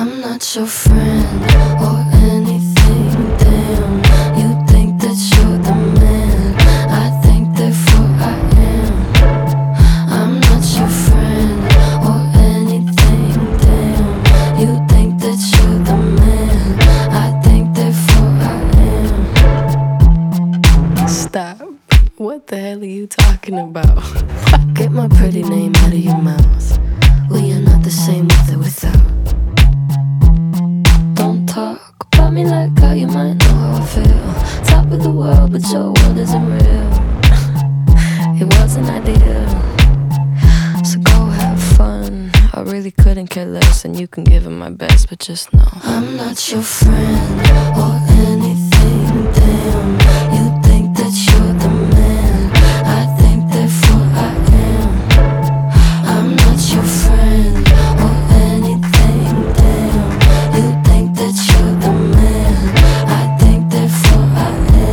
I'm not your friend or anything, damn. You think that you're the man, I think therefore I am. I'm not your friend or anything, damn. You think that you're the man, I think therefore I am. Stop. What the hell are you talking about? Get my pretty name out of your mouth. We are not the same with or without. Don't talk about me like how you might know how I feel. Top of the world, but your world isn't real. It wasn't ideal. So go have fun. I really couldn't care less, and you can give it my best, but just know I'm not your friend or anything, damn. You think that you're the man, I think therefore I am. I'm not your friend or anything, damn. You think that you're the man, I think therefore I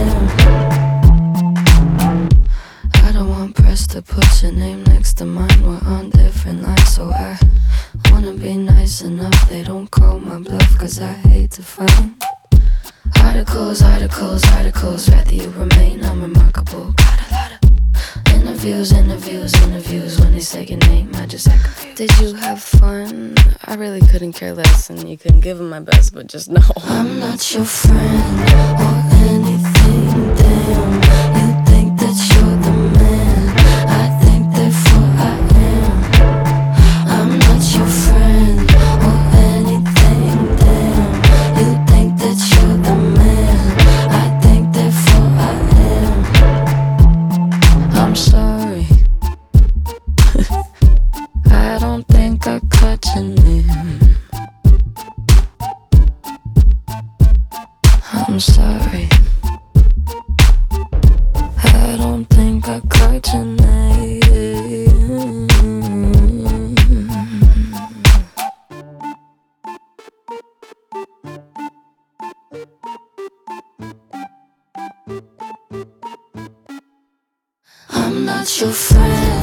am. I don't want press to put your name next to mine. We're on different lines, so I wanna be nice enough they don't call my bluff, cause I hate to find articles, rather you remain unremarkable. Got a lot of interviews. When they say your name, I just act confused. Did you have fun? I really couldn't care less, and you couldn't give it my best, but just know I'm not your friend or anything, damn. You think that you're the man, I think therefore I am. I'm not your friend or anything, damn. You think that you're the man, I think therefore I am. I'm sorry. I don't think I caught your name. I'm sorry. I don't think I caught your name. I'm not your friend